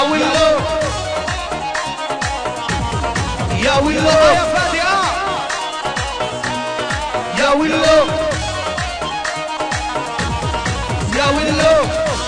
ويلو يا ويلو يا فادي يا ويلو يا ويلو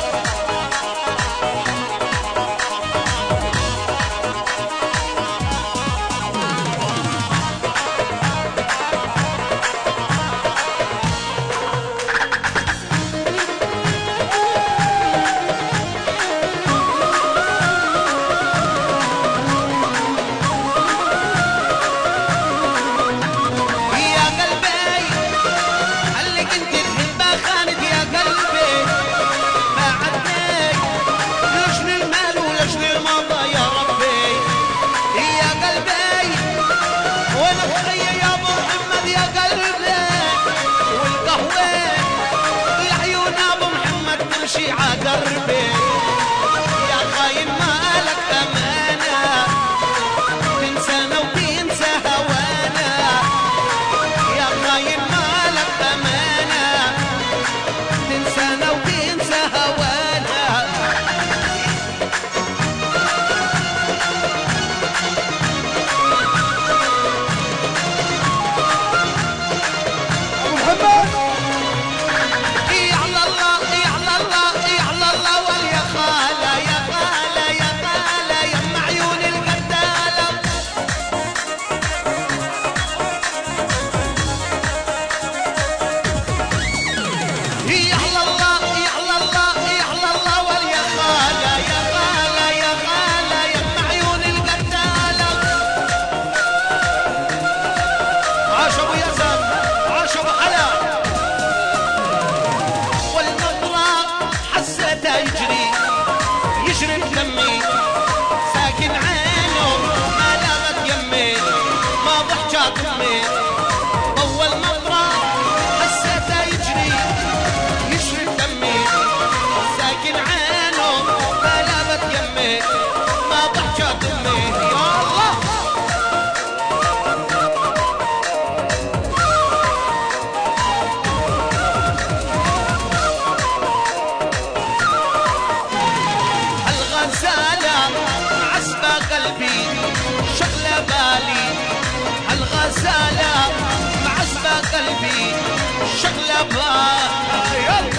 قلبي شغلة بال.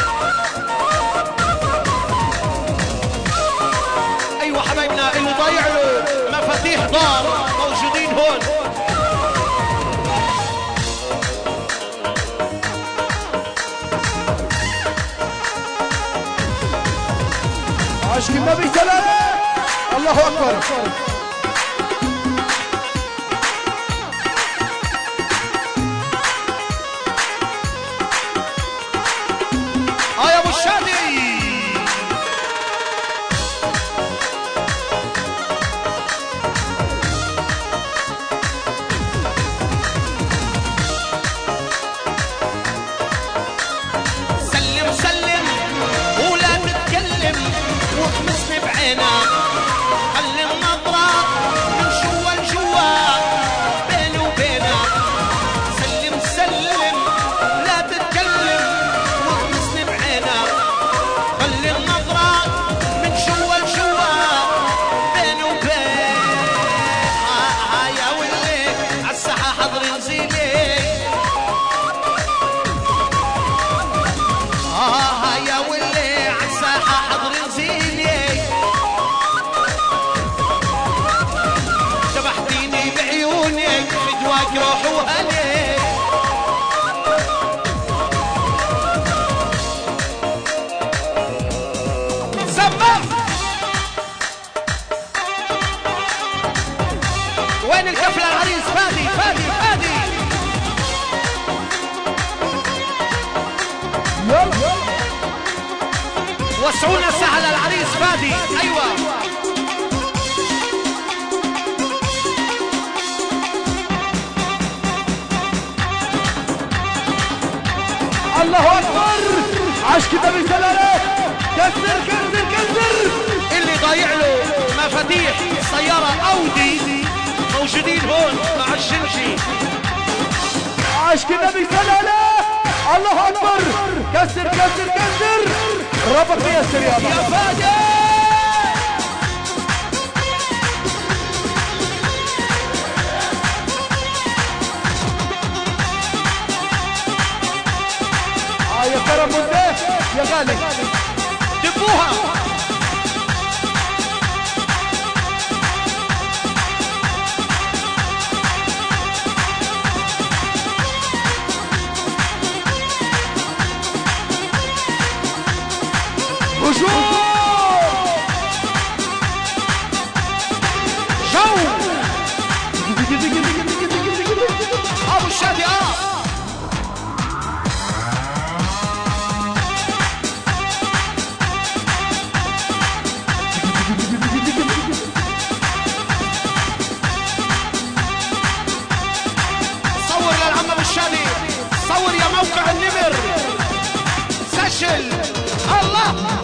ايوه حبايبنا اللي ضايع له مفاتيح دار موجودين هون. عشق النبي سلام. الله اكبر. يا ابو الشادي سلم سلم ولا تتكلم واغمسني بعينك، خلي النظرة من جوا لجوا بيني وبينك. سلم سلم لا تتكلم واغمسني بعينك، خلي النظرة من جوا لجوا بيني وبينك. يا ولي عالساحة حضري نزيلي، يا ولي عالساحة حضري نزيلي. شبحتيني بعيونك فدواك روح وهلي. سمع وين الكفلة العريس؟ فادي فادي فادي وسعونا الساحة للعريس فادي. ايوه الله اكبر. عشق النبي سلالة. كسر كسر كسر. اللي ضايع له مفاتيح سيارة اودي موجودين هون مع الشنشي. عشق النبي سلالة. الله اكبر. كسر كسر كسر. ربك يسر يا فادي. كرم وديه يا غالي دبوها هجوم جو ابو الشادي صور للعم ابو الشادي، صور يا موقع النمر سجل الله